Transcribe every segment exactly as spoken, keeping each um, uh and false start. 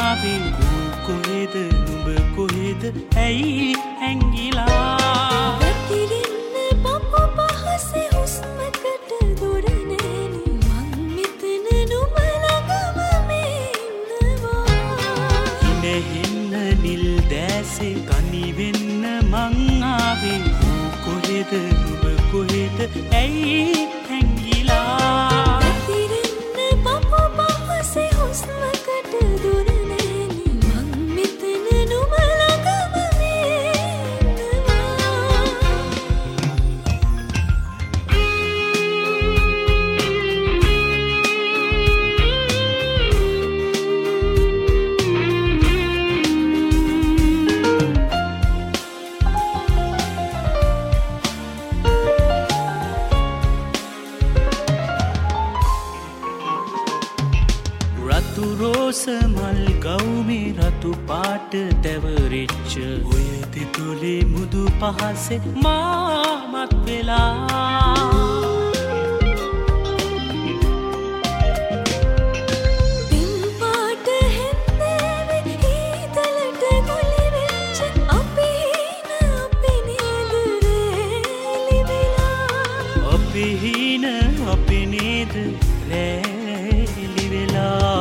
ආවේ කොහෙද නුඹ කොහෙද ඇයි හැංගිලා වැතිරෙන්න පපු පහසේ හුස්මකට දොර නෑනේ මං මෙතන නුඹ ළඟම මේ ඉන්නවා ඉනෙහින්න නිල් දැසේ තනි වෙන්න මං ආවේ කොහෙද නුඹ කොහෙද ඇයි හැංගිලා වැතිරෙන්න පපු පහසේ හුස්මකට දොර නෑනේ මං මෙතන නුඹ ළඟම මේ රතු රෝස මල් ගවුමේ රතු පාට දැවරිච්ච ඔය තිතුලේ මුදු පහසේ මාමත් වෙලා පින් පාට හැන්දෑවේ හීතලට ගොලි වෙච්ච අපි හීන අපි නේද රැලි වෙලා අපි හීන අපි නේද රැලි වෙලා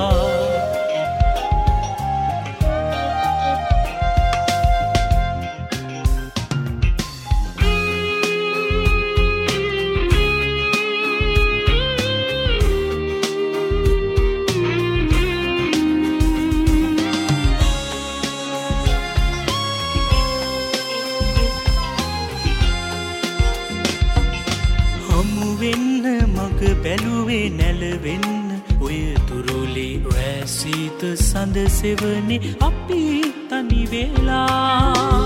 හමු වෙන්න මග බැලුවේ නැලවෙන්න ඔය තුරුලේ රැසීත සඳ සෙවනේ අපි තනි වෙලා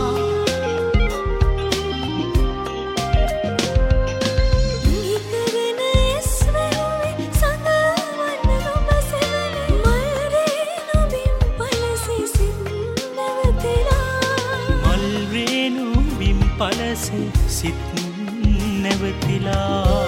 නිකරන ඉස්වැහුවේ සඳවන්න නුඹ සෙවනේ මල් රේණු බිම් පලසේ සිත් නැවතිලා මල් රේණු බිම් පලසේ සිත් නැවතිලා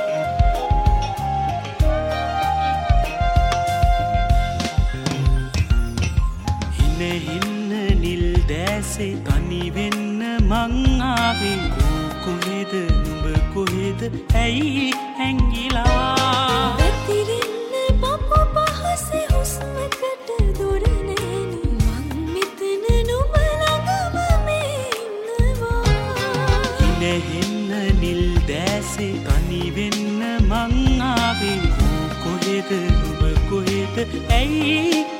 ඉනෙහින්න නිල් දැසේ තනි වෙන්න මං ආවේ කොහෙද නුඹ කොහෙද ඇයි හැංගිලා වැතිරෙන්න පපු පහසේ හුස්මකට දොර නෑනේ මං මෙතන නුඹ ළඟම මේ ඉන්නවා ඉනෙහින්න නිල් දැසේ තනි වෙන්න මං ආවේ කොහෙද නුඹ කොහෙද ඇයි